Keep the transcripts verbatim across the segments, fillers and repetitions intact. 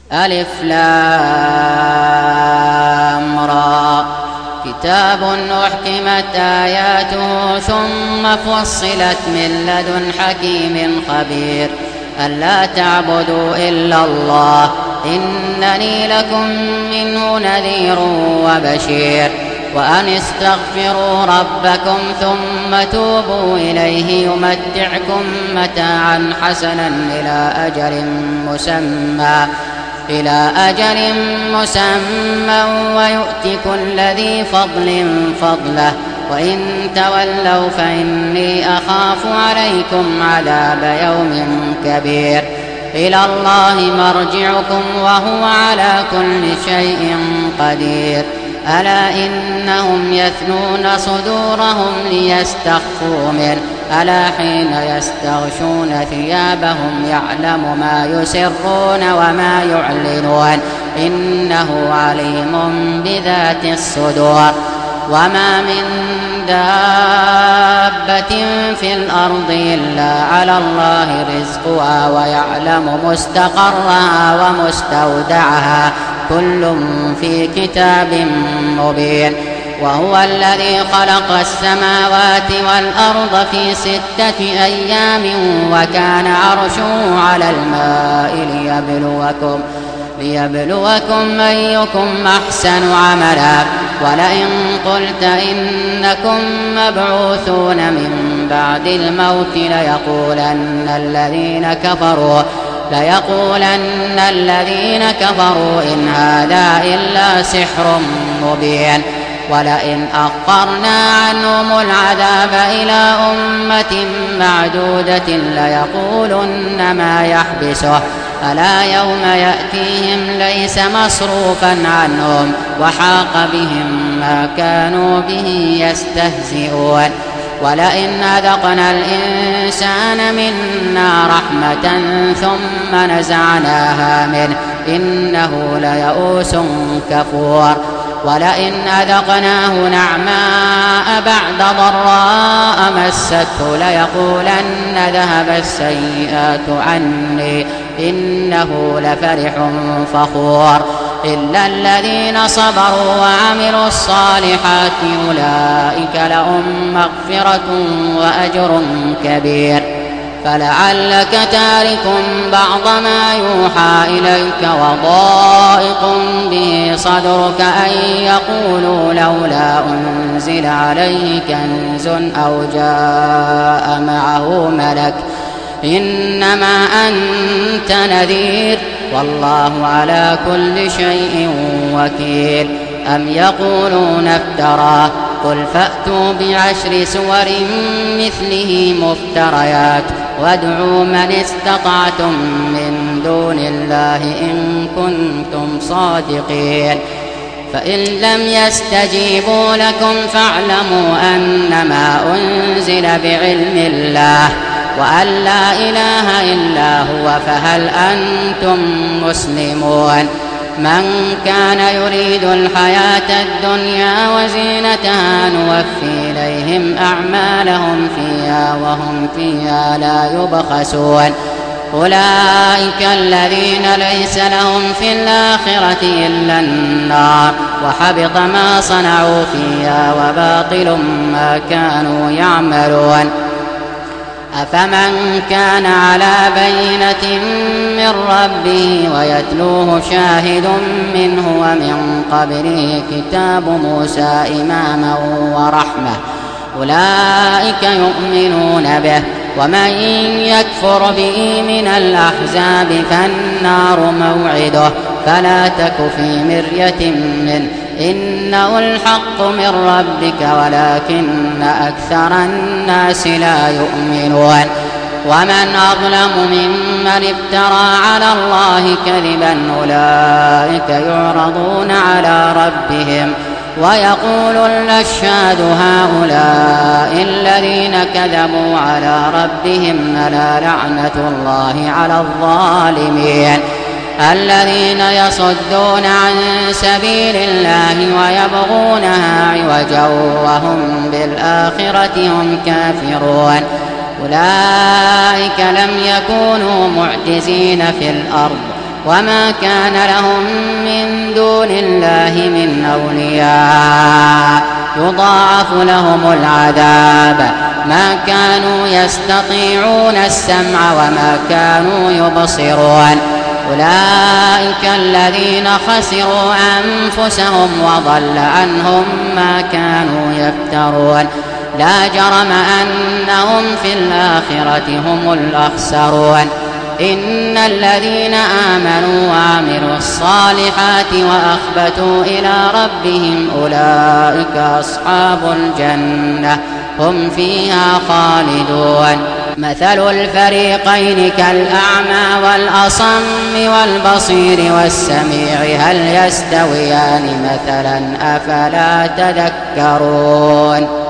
ألف لام را كتاب أحكمت آياته ثم فصلت من لدن حكيم خبير ألا تعبدوا إلا الله إنني لكم منه نذير وبشير وأن استغفروا ربكم ثم توبوا إليه يمتعكم متاعا حسنا إلى أجل مسمى إلى أجل مسمى ويؤت كل ذي فضل فضله وإن تولوا فإني أخاف عليكم عذاب يوم كبير إلى الله مرجعكم وهو على كل شيء قدير ألا إنهم يثنون صدورهم ليستخفوا منه ألا حين يستغشون ثيابهم يعلم ما يسرون وما يعلنون إنه عليم بذات الصدور وما من دابة في الأرض إلا على الله رزقها ويعلم مستقرها ومستودعها كل في كتاب مبين وهو الذي خلق السماوات والأرض في ستة أيام وكان عرشه على الماء ليبلوكم ليبلوكم أيكم أحسن عملا ولئن قلت إنكم مبعوثون من بعد الموت ليقولن الذين كفروا ليقولن الذين كفروا إن هذا إلا سحر مبين ولئن أخرنا عنهم العذاب إلى أمة معدودة ليقولن ما يحبسه ألا يوم يأتيهم ليس مصروفا عنهم وحاق بهم ما كانوا به يستهزئون ولئن أذقنا الإنسان منا رحمة ثم نزعناها منه إنه ليئوس كفور ولئن أذقناه نعماء بعد ضراء مسته ليقولن ذهب السيئات عني إنه لفرح فخور إلا الذين صبروا وعملوا الصالحات أولئك لهم مغفرة وأجر كبير فلعلك تارك بعض ما يوحى إليك وضائق به صدرك أن يقولوا لولا أنزل عليه كنز أو جاء معه ملك إنما أنت نذير والله على كل شيء وكيل أم يقولون افتراه قل فأتوا بعشر سور مثله مفتريات وادعوا من استطعتم من دون الله إن كنتم صادقين فإن لم يستجيبوا لكم فاعلموا أنما أنزل بعلم الله وأن لا إله إلا هو فهل أنتم مسلمون من كان يريد الحياة الدنيا وزينتها نوفي إليهم أعمالهم فيها وهم فيها لا يبخسون أولئك الذين ليس لهم في الآخرة إلا النار وحبط ما صنعوا فيها وباطل ما كانوا يعملون أفمن كان على بينة من ربه ويتلوه شاهد منه ومن قبله كتاب موسى إماما ورحمة أولئك يؤمنون به ومن يكفر به من الأحزاب فالنار موعده فلا تك في مرية منه إنه الحق من ربك ولكن أكثر الناس لا يؤمنون ومن أظلم ممن افترى على الله كذبا أولئك يعرضون على ربهم ويقول الأشهاد هؤلاء الذين كذبوا على ربهم ألا لعنة الله على الظالمين الذين يصدون عن سبيل الله ويبغونها عوجا وهم بالآخرة هم كافرون أولئك لم يكونوا معجزين في الأرض وما كان لهم من دون الله من أولياء يضاعف لهم العذاب ما كانوا يستطيعون السمع وما كانوا يبصرون أولئك الذين خسروا أنفسهم وضل عنهم ما كانوا يفترون لا جرم أنهم في الآخرة هم الأخسرون إن الذين آمنوا وعملوا الصالحات وأخبتوا إلى ربهم أولئك أصحاب الجنة هم فيها خالدون مثل الفريقين كالأعمى والأصم والبصير والسميع هل يستويان مثلا أفلا تذكرون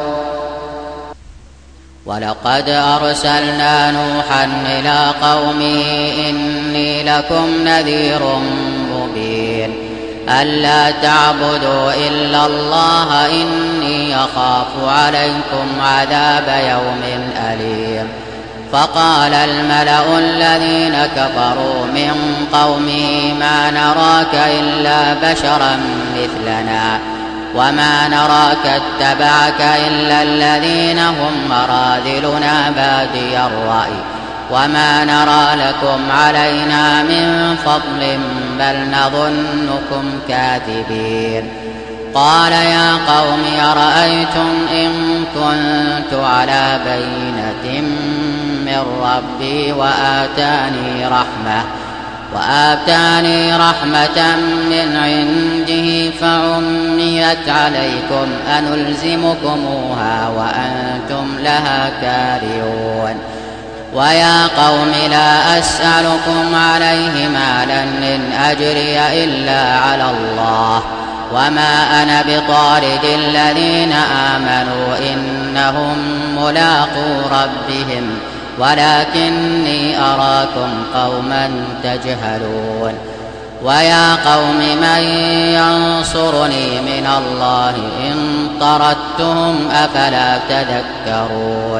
ولقد أرسلنا نوحا إلى قومه إني لكم نذير مبين ألا تعبدوا إلا الله إني أخاف عليكم عذاب يوم أليم فقال الملأ الذين كفروا من قومه ما نراك إلا بشرا مثلنا وما نراك اتبعك إلا الذين هم أراذلنا بادي الرأي وما نرى لكم علينا من فضل بل نظنكم كاذبين قال يا قوم أرأيتم إن كنت على بينة من ربي وآتاني رحمة وآتاني رحمة من عنده فعميت عليكم أنلزمكموها وأنتم لها كارهون ويا قوم لا أسألكم عليه مالا إن أجري إلا على الله وما أنا بطارد الذين آمنوا إنهم ملاقو ربهم ولكني أراكم قوما تجهلون ويا قوم من ينصرني من الله إن طردتهم أفلا تذكرون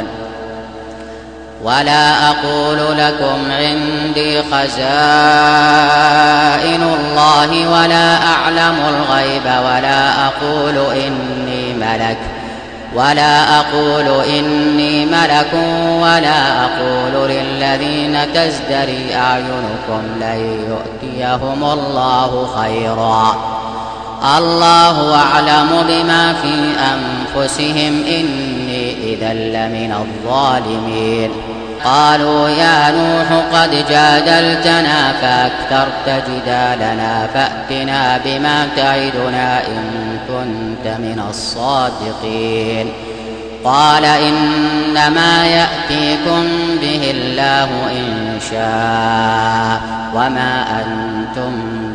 ولا أقول لكم عندي خزائن الله ولا أعلم الغيب ولا أقول إني ملك ولا أقول إني ملك ولا أقول للذين تزدري أعينكم لن يؤتيهم الله خيرا الله أعلم بما في أنفسهم إني إذا لمن الظالمين قالوا يا نوح قد جادلتنا فأكثرت جدالنا فأتنا بما تعدنا إن كنت من الصادقين قال إنما يأتيكم به الله إن شاء وما أنتم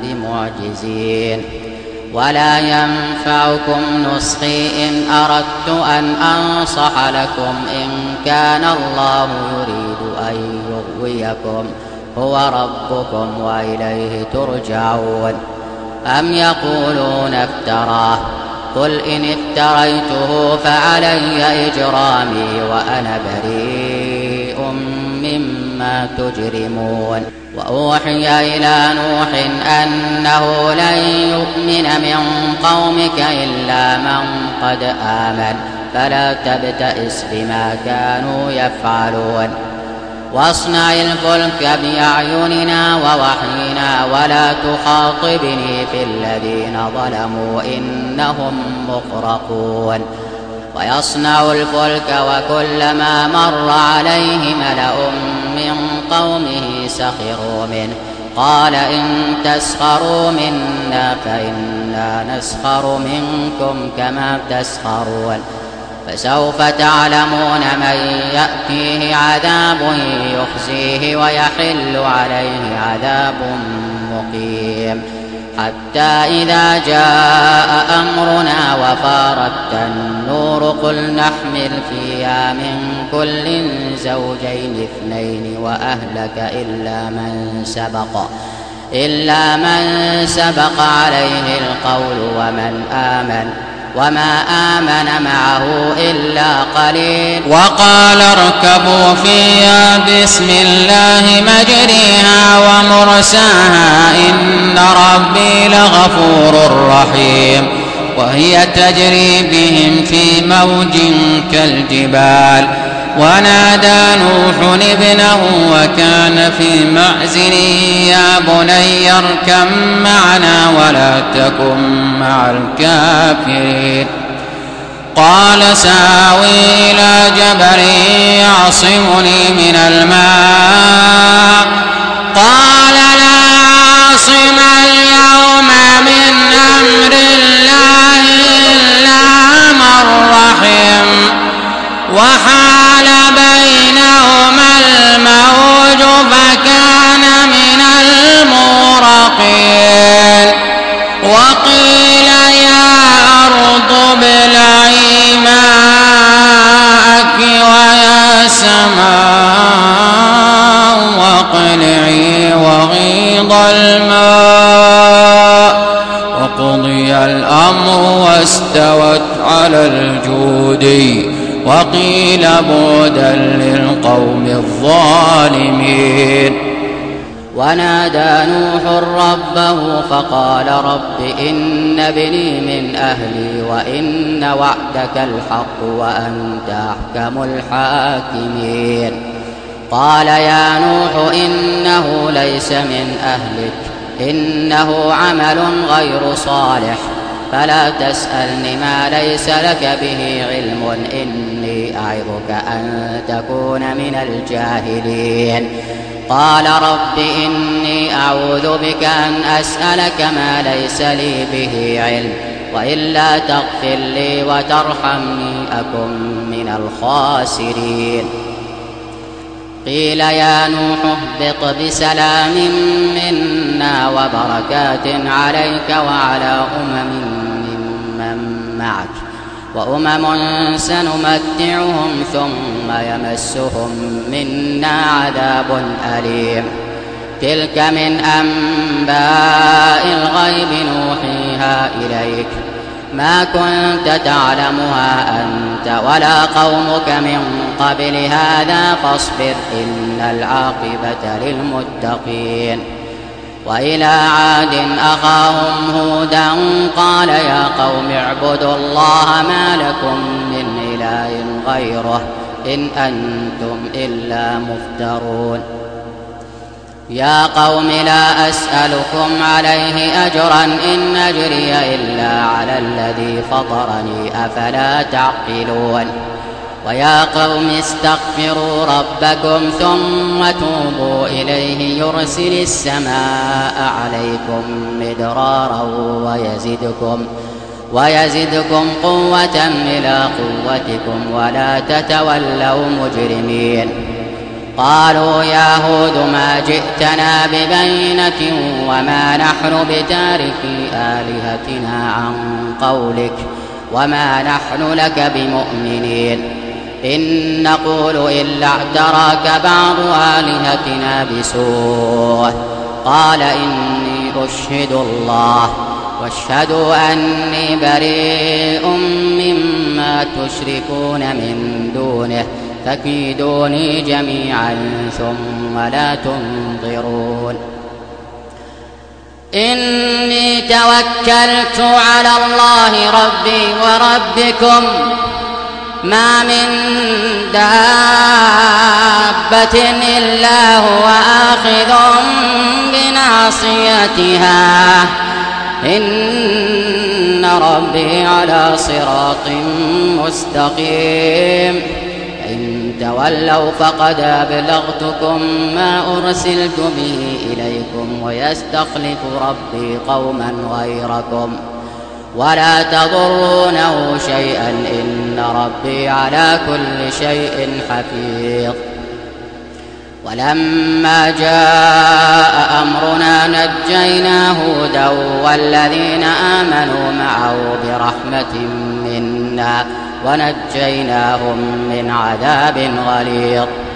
بمعجزين ولا ينفعكم نصحي إن أردت أن أنصح لكم إن كان الله يريد أن يغويكم هو ربكم وإليه ترجعون أم يقولون افتراه قل إن افتريته فعلي إجرامي وأنا بريء مما تجرمون وأوحي إلى نوح أنه لن يؤمن من قومك إلا من قد آمن فلا تبتئس بما كانوا يفعلون واصنع الفلك بأعيننا ووحينا ولا تخاطبني في الذين ظلموا إنهم مغرقون ويصنع الفلك وكلما مر عليه ملأ من قومه سخروا منه قال إن تسخروا منا فإنا نسخر منكم كما تسخرون فسوف تعلمون من يأتيه عذاب يخزيه ويحل عليه عذاب مقيم حتى إذا جاء أمرنا وفارت النور قل نحمل فيها من كل زوجين اثنين وأهلك إلا من سبق إلا من سبق عليه القول ومن آمن وما آمن معه إلا قليل. وقال اركبوا فيها بسم الله مجريها ومرساها إن ربي لغفور رحيم. وهي تجري بهم في موج كالجبال. ونادى نوح ابنه وكان في معزل يا بني اركب معنا ولا تكن مع الكافرين. قال سآوي إلى جبل يعصمني من الماء قال لا عاصم اليوم من أمر الله إلا من رحم وحال بينهما الموج فكان من المغرقين. وقيل يا أرض ابلعي ماءك ويا سماء واقلعي وغيض الماء وقضي الأمر واستوت على الجودي. وقيل بعدا للقوم الظالمين. ونادى نوح ربه فقال رب إن ابني من أهلي وإن وعدك الحق وأنت أحكم الحاكمين. قال يا نوح إنه ليس من أهلك إنه عمل غير صالح فلا تسألني ما ليس لك به علم إني أعظك أن تكون من الجاهلين. قال رب إني أعوذ بك أن أسألك ما ليس لي به علم وإلا تغفر لي وترحمني أكن من الخاسرين. قيل يا نوح اهبط بسلام منا وبركات عليك وعلى أمم ممن معك وأمم سنمتعهم ثم يمسهم منا عذاب أليم. تلك من أنباء الغيب نوحيها إليك ما كنت تعلمها أنت ولا قومك من قبل هذا فاصبر إن العاقبة للمتقين. وإلى عاد أخاهم هودا قال يا قوم اعبدوا الله ما لكم من إله غيره إن أنتم إلا مفترون. يا قوم لا أسألكم عليه أجرا إن أجري إلا على الذي فطرني أفلا تعقلون. ويا قوم استغفروا ربكم ثم توبوا إليه يرسل السماء عليكم مدرارا ويزدكم ويزدكم قوة إلى قوتكم ولا تتولوا مجرمين. قالوا يا هود ما جئتنا ببينة وما نحن بتاركي آلهتنا عن قولك وما نحن لك بمؤمنين إن نقول إلا اعتراك بعض آلهتنا بسوء. قال إني أشهد الله واشهدوا أني بريء مما تشركون من دونه فكيدوني جميعا ثم لا تنظرون. إني توكلت على الله ربي وربكم ما من دابة إلا هو آخذ بناصيتها إن ربي على صراط مستقيم. إن تولوا فقد أبلغتكم ما أرسلت به إليكم ويستخلف ربي قوما غيركم ولا تضرونه شيئا إن ربي على كل شيء حفيظ. ولما جاء أمرنا نجينا هودا والذين آمنوا معه برحمة منا ونجيناهم من عذاب غليظ.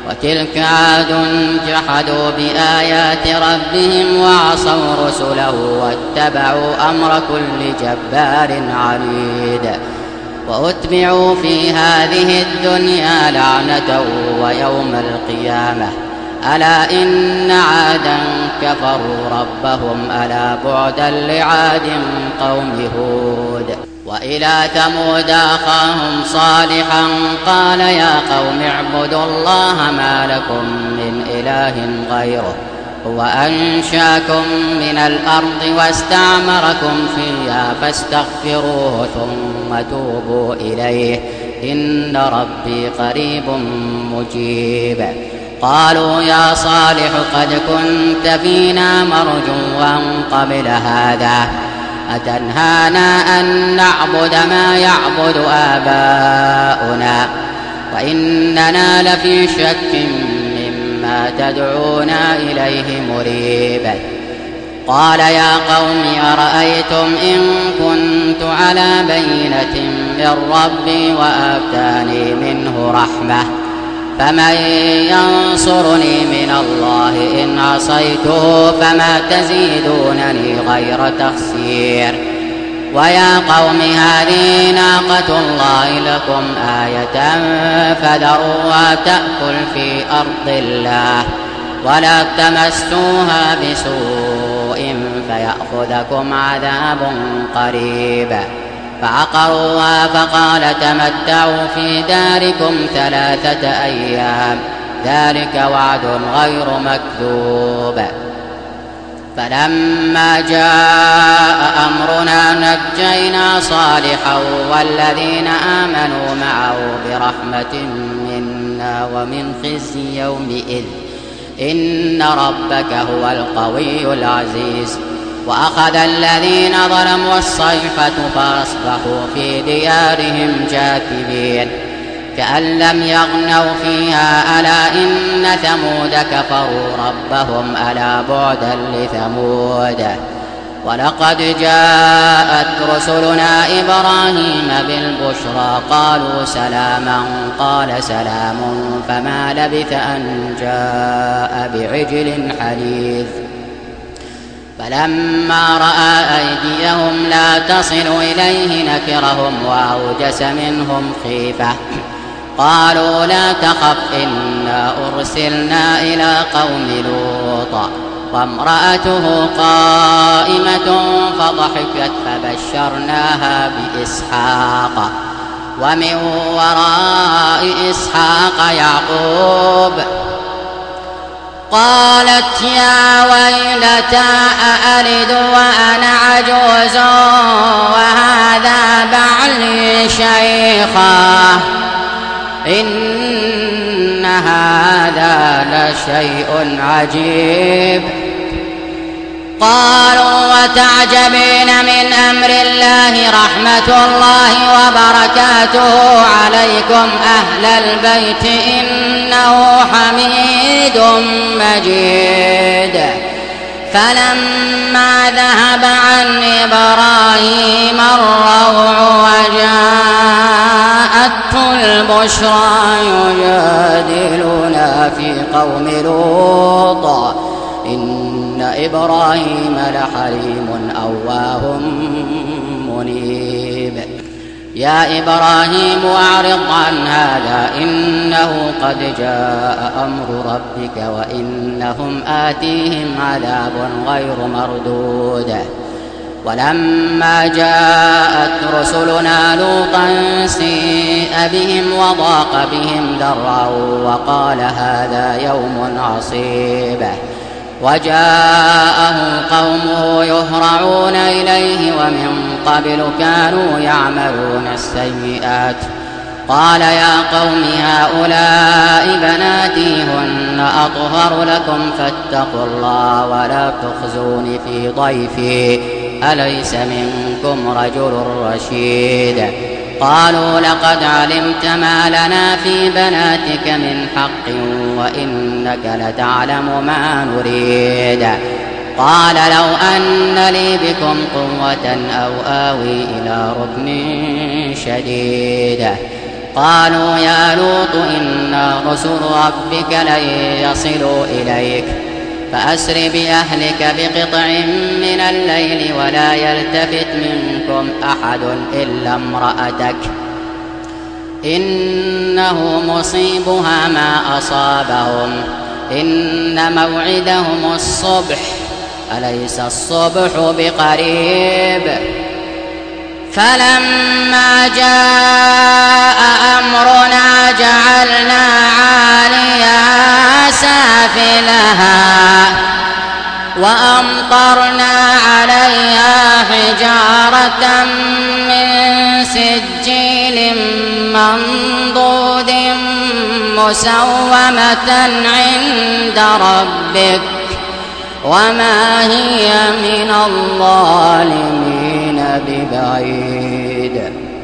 وتلك عاد جحدوا بآيات ربهم وعصوا رسله واتبعوا أمر كل جبار عنيد وأتبعوا في هذه الدنيا لعنة ويوم القيامة ألا إن عادا كفروا ربهم ألا بعدا لعاد قوم هود. وإلى ثمود أخاهم صالحا قال يا قوم اعبدوا الله ما لكم من إله غيره هو أنشاكم من الأرض واستعمركم فيها فاستغفروه ثم توبوا إليه إن ربي قريب مجيب. قالوا يا صالح قد كنت فينا مرجوا قبل هذا أتنهانا أن نعبد ما يعبد آباؤنا وإننا لفي شك مما تدعونا إليه مريب. قال يا قوم أرأيتم إن كنت على بينة من ربي وآتاني منه رحمة فمن ينصرني من الله إن عصيته فما تزيدونني غير تخسير. ويا قوم هذه ناقة الله لكم آية فذروها تأكل في أرض الله ولا تمسوها بسوء فيأخذكم عذاب قريب. فعقروها فقال تمتعوا في داركم ثلاثة أيام ذلك وعد غير مكذوب. فلما جاء أمرنا نجينا صالحا والذين آمنوا معه برحمة منا ومن خزي يومئذ إن ربك هو القوي العزيز. وأخذ الذين ظلموا الصيحة فأصبحوا في ديارهم جاثمين كأن لم يغنوا فيها ألا إن ثمود كفروا ربهم ألا بعدا لثمود. ولقد جاءت رسلنا إبراهيم بالبشرى قالوا سلاما قال سلام فما لبث أن جاء بعجل حنيذ. فلما رأى أيديهم لا تصل إليه نكرهم وأوجس منهم خيفة قالوا لا تخف إنا أرسلنا إلى قوم لوط وامرأته قائمة فضحكت فبشرناها بإسحاق ومن وراء إسحاق يعقوب. قالت يا ويلتى أألد وأنا عجوز وهذا بعلي شيخا إن هذا لشيء عجيب. قالوا وتعجبين من أمر الله رحمة الله وبركاته عليكم أهل البيت إنه حميد مجيد. فلما ذهب عن إبراهيم الروع وجاءته البشرى يجادلنا في قوم لوط إن إبراهيم لحليم أواه منيب. يا إبراهيم أعرض عن هذا إنه قد جاء أمر ربك وإنهم آتيهم عذاب غير مردود. ولما جاءت رسلنا لوطا سيء بهم وضاق بهم ذرعا وقال هذا يوم عصيب. وجاءه قومه يهرعون إليه ومن قبل كانوا يعملون السيئات قال يا قوم هؤلاء بناتي هن أطهر لكم فاتقوا الله ولا تخزون في ضيفي أليس منكم رجل رشيد. قالوا لقد علمت ما لنا في بناتك من حق وإنك لتعلم ما نريد. قال لو أن لي بكم قوة أو آوي إلى ركن شديد قالوا يا لوط إنا رسل ربك لن يصلوا إليك فأسر بأهلك بقطع من الليل ولا يلتفت منكم أحد إلا امرأتك إنه مصيبها ما أصابهم إن موعدهم الصبح أليس الصبح بقريب فلما جاء أمرنا جعلنا عاليها سافلها وأمطرنا عليها حجارة من سجيل منضود مسومة عند ربك وما هي من الظالمين ببعيد.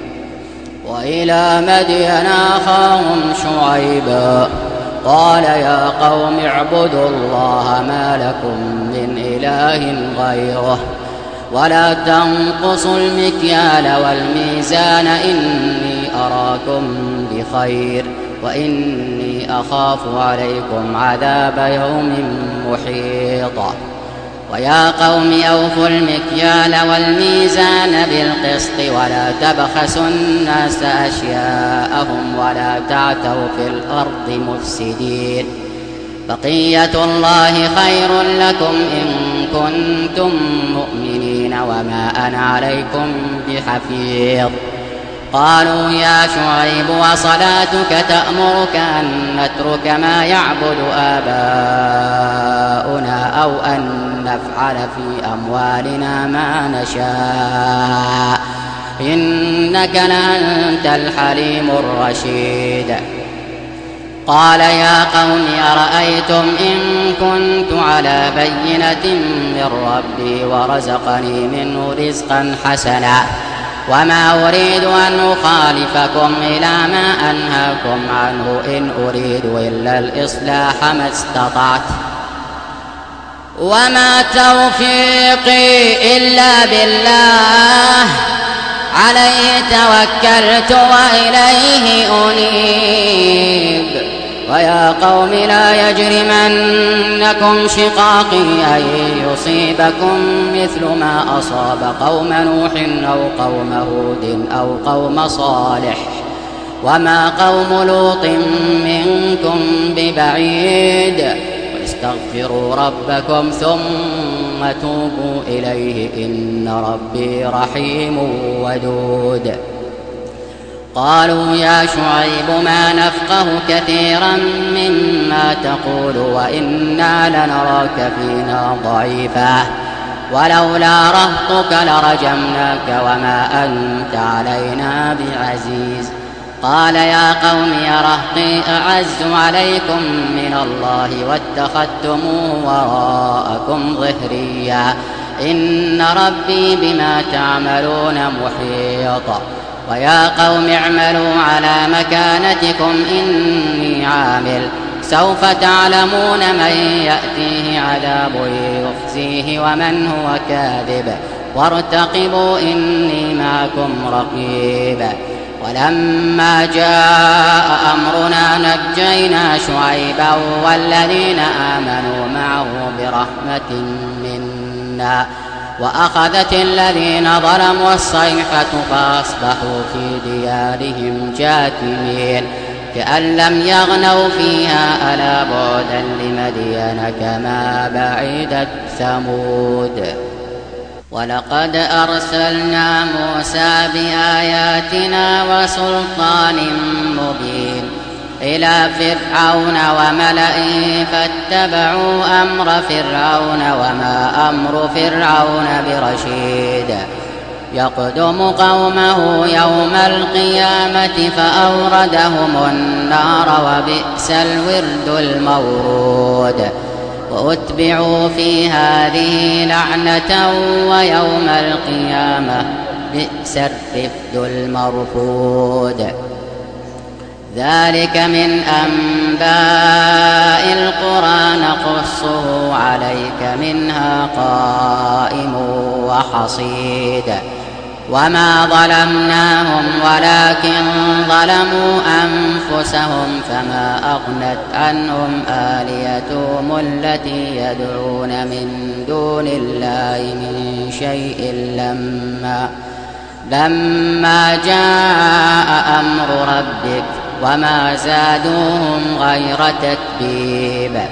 وإلى مدين أخاهم شعيبا قال يا قوم اعبدوا الله ما لكم من إله غيره ولا تنقصوا المكيال والميزان إني أراكم بخير وإني أخاف عليكم عذاب يوم محيط. ويا قوم أوفوا المكيال والميزان بالقسط ولا تبخسوا الناس أشياءهم ولا تعثوا في الأرض مفسدين بقية الله خير لكم إن كنتم مؤمنين وما أنا عليكم بحفيظ. قالوا يا شعيب وصلاتك تأمرك أن نترك ما يعبد آباؤنا أو أن نفعل في أموالنا ما نشاء إنك لأنت الحليم الرشيد. قال يا قوم أرأيتم إن كنت على بينة من ربي ورزقني منه رزقا حسنا وما أريد أن أخالفكم إلى ما أنهاكم عنه إن أريد إلا الإصلاح ما استطعت وما توفيقي إلا بالله عليه توكلت وإليه أنيب. ويا قوم لا يجرمنكم شقاقي أن يصيبكم مثل ما أصاب قوم نوح أو قوم هود أو قوم صالح وما قوم لوط منكم ببعيد واستغفروا ربكم ثم توبوا إليه إن ربي رحيم ودود. قالوا يا شعيب ما نفقه كثيرا مما تقول وإنا لنراك فينا ضعيفا ولولا رهطك لرجمناك وما أنت علينا بعزيز. قال يا قوم رهطي أعز عليكم من الله واتخذتموه وراءكم ظهريا إن ربي بما تعملون محيط. ويا قوم اعملوا على مكانتكم إني عامل سوف تعلمون من يأتيه عذاب يخزيه ومن هو كاذب وارتقبوا إني معكم رقيب. ولما جاء أمرنا نجينا شعيبا والذين آمنوا معه برحمة منا وأخذت الذين ظلموا الصيحة فأصبحوا في ديارهم جاثمين كأن لم يغنوا فيها ألا بعدا لمدين كما بعدت ثمود. ولقد أرسلنا موسى بآياتنا وسلطان مبين إلى فرعون وملئه فاتبعوا أمر فرعون وما أمر فرعون برشيد يقدم قومه يوم القيامة فأوردهم النار وبئس الورد المورود وأتبعوا في هذه لعنة ويوم القيامة بئس الرفد المرفود. ذلك من أنباء القرى نقصه عليك منها قائم وحصيد وما ظلمناهم ولكن ظلموا أنفسهم فما أغنت عنهم آلهتهم التي يدعون من دون الله من شيء لما لما جاء أمر ربك وما زادوهم غير تتبيب.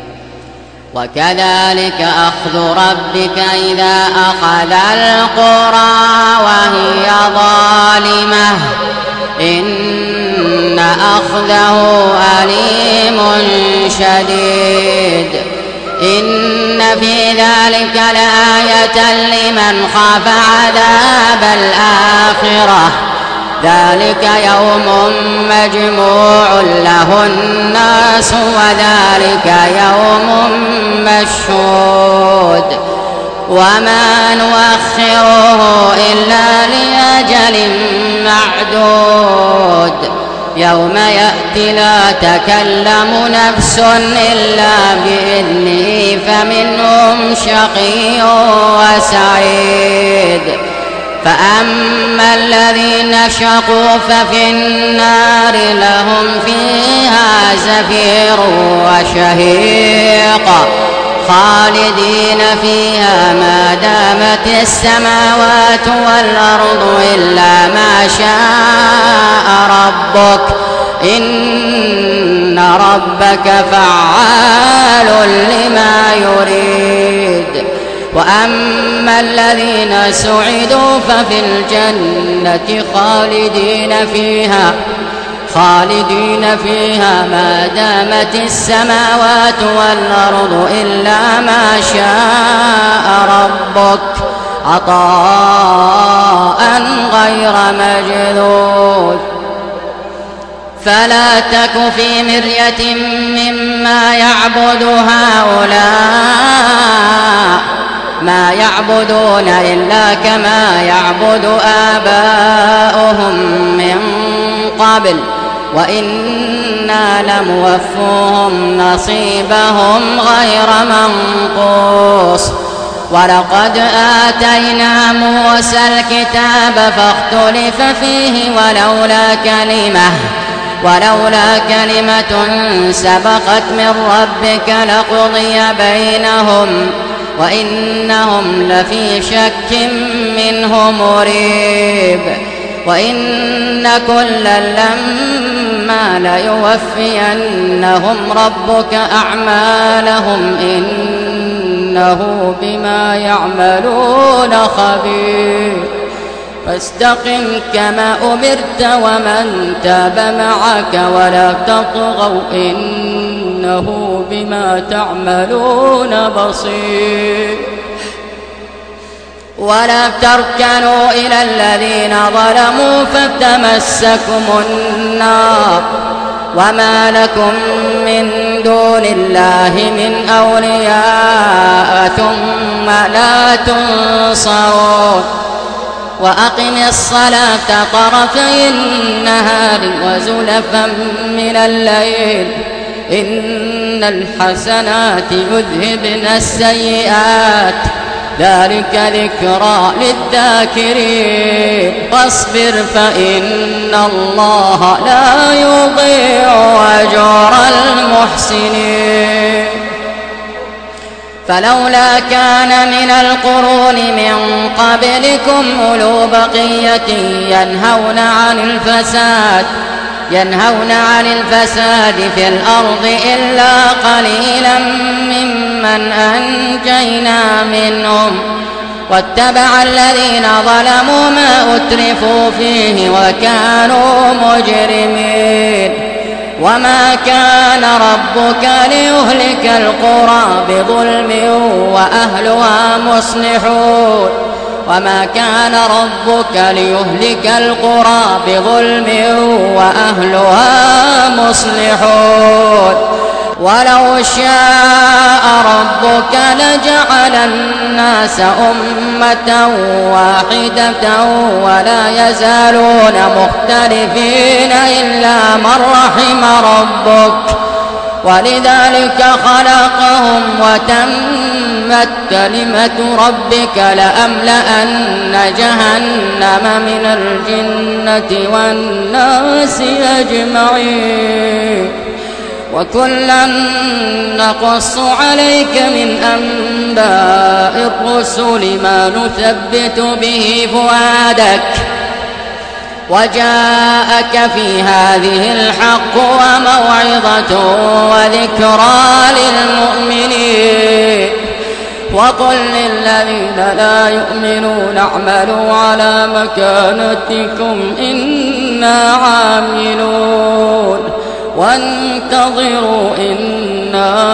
وكذلك أخذ ربك إذا أخذ القرى وهي ظالمة إن أخذه أليم شديد. إن في ذلك لآية لمن خاف عذاب الآخرة ذلك يوم مجموع له الناس وذلك يوم مشهود وما نؤخره إلا لأجل معدود يوم يأتي لا تكلم نفس إلا بإذنه فمنهم شقي وسعيد. فأما الذين شقوا ففي النار لهم فيها زفير وشهيق خالدين فيها ما دامت السماوات والأرض إلا ما شاء ربك إن ربك فعال لما يريد. وأما الذين سعدوا ففي الجنة خالدين فيها خالدين فيها ما دامت السماوات والأرض إلا ما شاء ربك عطاء غير مجذوذ. فلا تك في مرية مما يعبد هؤلاء ما يعبدون إلا كما يعبد آباؤهم من قبل وإنا لموفوهم نصيبهم غير منقوص. ولقد آتينا موسى الكتاب فاختلف فيه ولولا كلمة ولولا كلمة سبقت من ربك لقضي بينهم وإنهم لفي شك منه مريب. وإن كلا لما ليوفينهم ربك أعمالهم إنه بما يعملون خبير. فاستقم كما أمرت ومن تاب معك ولا تطغوا إنه بما تعملون بصير. ولا تركنوا إلى الذين ظلموا فتمسكم النار وما لكم من دون الله من أولياء ثم لا تنصرون. وأقم الصلاة طرفي النهار وزلفا من الليل إن الحسنات يذهبن السيئات ذلك ذكرى للذاكرين. واصبر فإن الله لا يضيع أجر المحسنين. فلولا كان من القرون من قبلكم أولو بقية ينهون عن الفساد ينهون عن الفساد في الأرض إلا قليلا ممن أنجينا منهم واتبع الذين ظلموا ما أترفوا فيه وكانوا مجرمين. وما كان ربك ليهلك القرى بظلم وأهلها مصلحون وما كان ربك ليهلك القرى بظلم وأهلها مصلحون. ولو شاء ربك لجعل الناس أمة واحدة ولا يزالون مختلفين إلا من رحم ربك ولذلك خلقهم وتمت كلمة ربك لأملأن جهنم من الجنة والناس أجمعين وكلا نقص عليك من أنباء الرسل ما نثبت به فؤادك وجاءك في هذه الحق وموعظة وذكرى للمؤمنين وقل للذين لا يؤمنون اعملوا على مكانتكم إنا عاملون وانتظروا إنا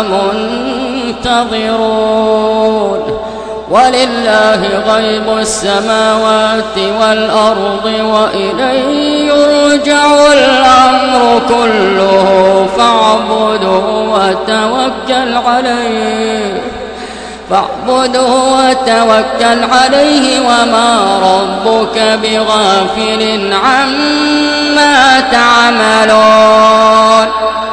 منتظرون ولله غيب السماوات والأرض وإليه يرجع الأمر كله فاعبده وتوكل عليه فاعبده وتوكل عليه وما ربك بغافل عما تعملون